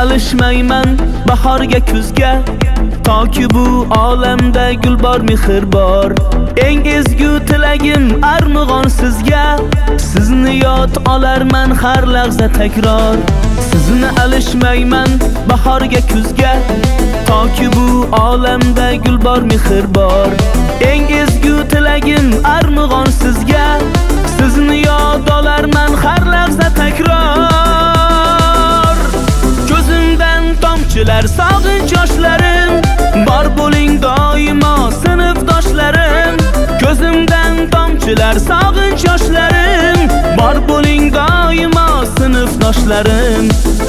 alishmayman bahorga kuzga, toki bu olamda gul bor, mehr bor. Eng ezgu tilagim armug'on sizga, sizni yod olarman har lahza takror. Sizni alishmayman bahorga kuzga, toki bu olamda gul bor, mehr bor. Eng ezgu tilagim armug'on sizga, sizni yod olarman har lahza takror. Ko'zimdan tomchilar sog'inch yoshlarim, bor bo'ling doimo sinfdoshlarim. Ko'zimdan tomchilar sog'inch yoshlarim, bor bo'ling doimo sinfdoshlarim.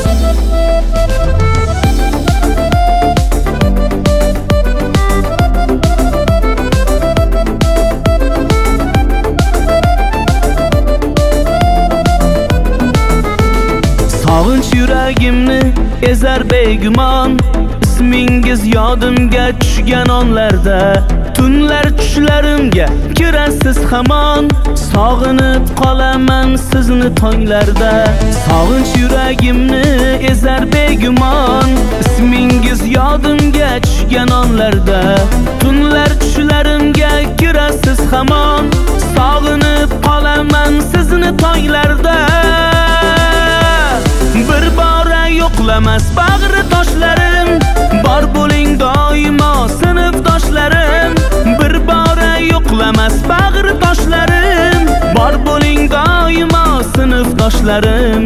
Sog'inch yuragimni ezar begumon, ismingiz yodimga tushgan onlarda, tunlar tushlarimga kirasiz hamon. Sog'inib qolaman sizni tonglarda. Sog'inch yuragimni ezar begumon, ismingiz yodimga tushgan onlarda, tunlar tushlarimga kirasiz hamon. Sog'inib qolaman sizni tonglarda. Bir bora yo'qlamas bag'ri toshlarim, bor bo'ling doimo sinfdoshlarim. Bir bora yo'qlamas bag'ri toshlarim, bor bo'ling doimo sinfdoshlarim.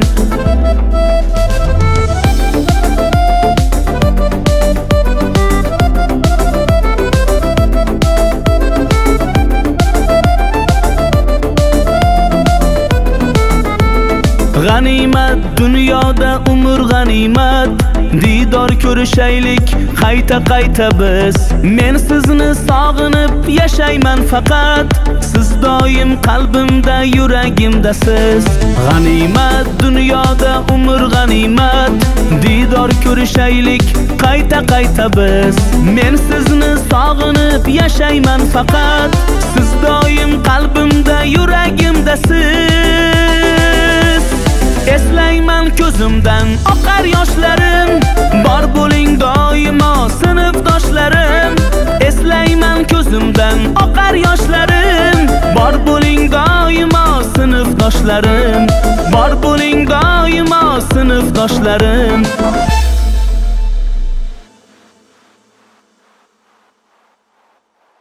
G'animat dunyoda umr g'animat, didor ko'rishaylik qayta biz. Men sizni sog'inib yashayman faqat, siz doim qalbimda yuragimdasiz. G'animat dunyoda umr g'animat, didor ko'rishaylik qayta biz. Men sizni sog'inib yashayman faqat, siz doim qalbimda yuragimdasiz. Eslayman ko'zimdan oqar yoshlarim, bor bo'ling doimo sinfdoshlarim. Eslayman ko'zimdan oqar yoshlarim, bor bo'ling doimo sinfdoshlarim. Bor bo'ling doimo sinfdoshlarim.